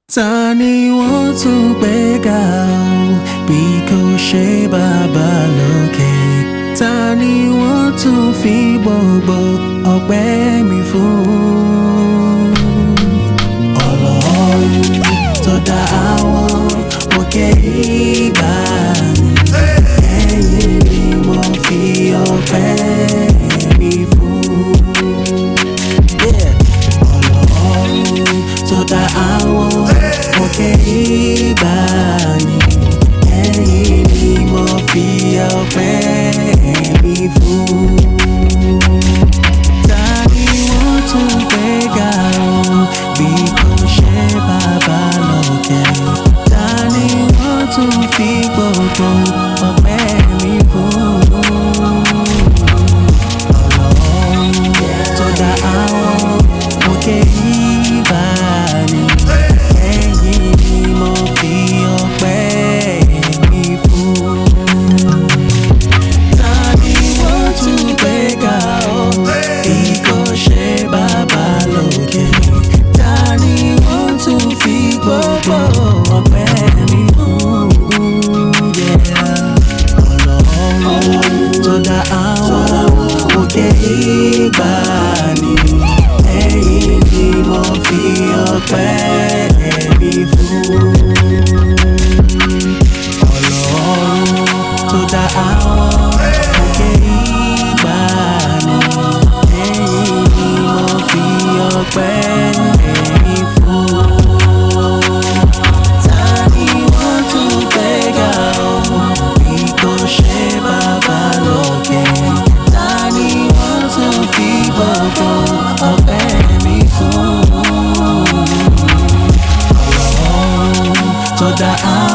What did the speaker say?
Ta ni wọ́n tún gbé ga o bí kò ṣe bàbá lókè? Ta ni wọ́n tún fi gbogbo ọpẹ́ mi fún? Ọlọ́run tó dá àwọn òkè ìgbàanì, ẹ̀yin ni mo fi ọpẹ́ mi fún. Ọlọ́run tó dá àwọn òkè ìgbàanì, ẹ̀yin ni mo fi ọpẹ́ mi fún. Ta ni wọ́n tún gbé ga o bí kò ṣe bàbá lókè? Ta ni wọ́n tún fi gbogbo ọpẹ́ mi fún? Ọlọ́run tó dá àwọn òkè ìgbàanì, ẹ̀yin ni mo fi ọpẹ́ mi fún. Ta ni wọ́n tún gbé ga o bí kò ṣe bàbá lókè? Ta ni wọ́n tún fi gbogbo ọpẹ́ mi fún? Ọlọ́run tó dá àwọn òkè ìgbàanì, ẹ̀yin ni mo fi ọpẹ́ mi fún. Ọlọ́run tó dá àwọn òkè ìgbàanì, ẹ̀yin ni mo fi ọpẹ́ mi fún. Ta ni wọ́n tún gbé ga o bí kò ṣe bàbá lókè? Ta ni wọ́n tún fi gbogbo ọpẹ́ mi fún? Ọlọ́run tó dá